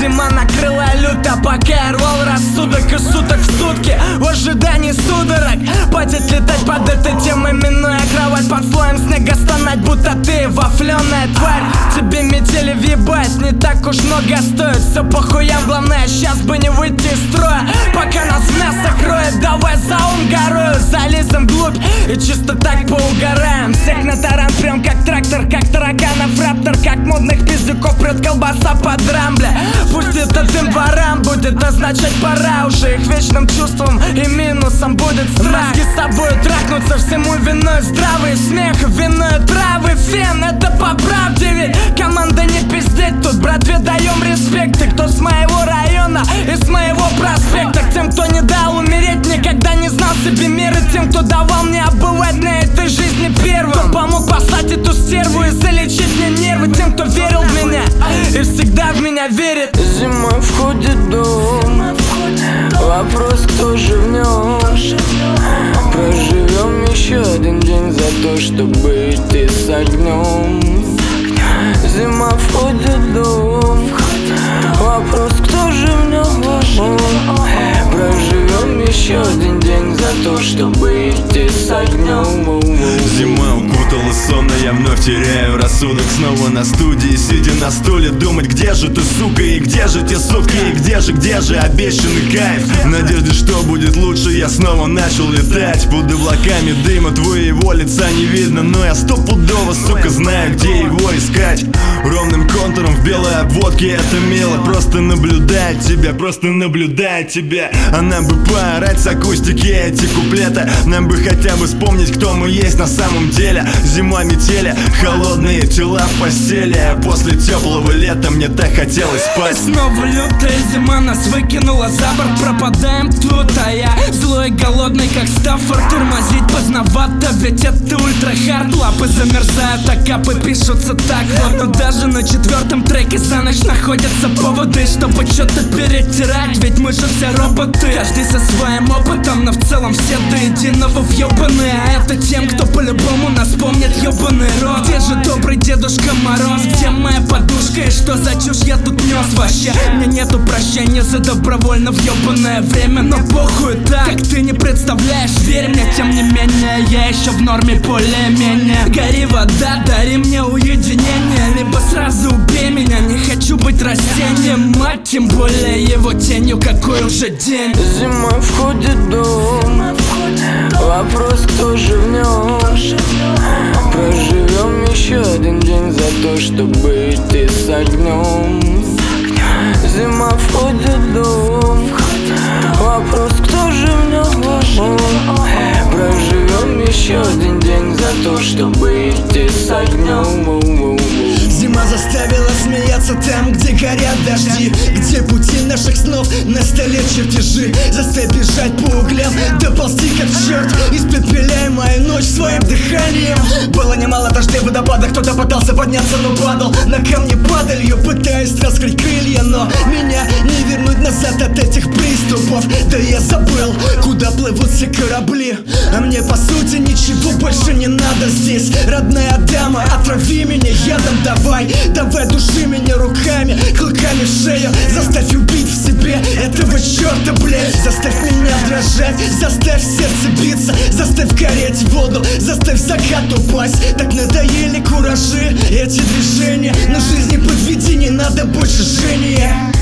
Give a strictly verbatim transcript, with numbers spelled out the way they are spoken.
Зима накрыла люто, пока я рвал рассудок из суток в сутки в ожидании судорог. Хватит летать под этой темой, минуя кровать под слоем снега, стонать, будто ты вафленая тварь. Тебе метели въебать не так уж много стоит. Все по хуям, главное сейчас бы не выйти из строя. Пока нас мясо кроет, давай за ум горою залезем вглубь и чисто так поугараем. Всех на таран прям как трактор, как тараканов раптор, как модных пиздюков прет колбаса под рамбля. Пусть это дым ворам будет означать пора уже. Их вечным чувством и минусом будет страх. Мозги с собой трахнутся, всему виной здравый смех, виной травы, фен. Это по правде, ведь команда не пиздеть. Тут братве даем респект. И кто с моего района и с моего проспекта. К тем, кто не дал умереть, никогда не знал себе меры. Тем, кто давал мне оббывать на этой жизни первым. Кто помог послать эту стерву и залечить мне нервы. Тем, кто верил в меня и всегда в меня верит. Зимой входит в дом, вопрос, кто же в нем. Проживем еще один день за то, чтобы идти с огнем. Зима входит в дом, вопрос, кто же в нем. Проживем еще один день за то, чтобы идти с огнем. Зима укутала сонно, я вновь теряю рассудок. Снова на студии, сидя на стуле, думать, где же ты, сука, и где же те сутки, и где же, где же обещанный кайф. В надежде, что будет лучше, я снова начал летать. Под облаками дыма твоего лица не видно, но я стопудово, сука, знаю, где его искать. Ровным контуром в белой обводке это мило. Просто наблюдать тебя, просто наблюдать тебя. А нам бы поорать с акустики эти куплеты. Нам бы хотя бы вспомнить, кто мы есть на самом деле. Зима, метели, холодные тела в постели. После теплого лета мне так хотелось спать. Снова лютая зима нас выкинула за борт. Пропадаем тут, а я злой, голодный, как Стаффорд. Тормозить поздновато, ведь это ультра-хард. Лапы замерзают, а капы пишутся так вот. Но даже на четвертом треке за ночь находятся поводы, чтобы что-то перетирать, ведь мы же все роботы. Каждый со своим опытом, но в целом все до единого въебаны. А это тем, кто по-любому нас помнит, ёбаный рот. Где же добрый Дедушка Мороз? Где моя подушка и что за чушь я тут нес вообще? Мне нету прощения за добровольно въебанное время. Но похуй так, как ты не представляешь, верь мне. Тем не менее, я еще в норме более-менее. Гори вода, дари мне уединение, либо сразу убей меня, не хочу быть растением. Мать, тем более его тенью, какой уже день. Зимой входит в дом, вопрос, кто же в нем. Проживем еще один день за то, чтобы идти с огнем. Зима входит в дом, вопрос, кто же в нем. Проживем еще один день за то, чтобы идти с огнем. Зима заставила смеяться там, где горят дожди, где пути наших снов на столе чертежи. Заставь бежать по углям, доползти как черт, испепеляй мою ночь своим дыханием. Было немало дождей, водопадов, кто-то пытался подняться, но падал на камни падалью, пытаясь раскрыть крылья. Но меня не вернуть назад от этих приступов. Да я забыл, куда плывут все корабли. А мне по сути ничего больше не надо здесь. Родная дама, отрави меня ядом, давай. Давай души меня руками, клыками в шею. Заставь убить в себе этого черта, блядь. Заставь меня дрожать, заставь сердце биться. Заставь гореть воду, заставь закат упасть. Так надоели куражи, эти движения. На жизни подведи, не надо больше жжения.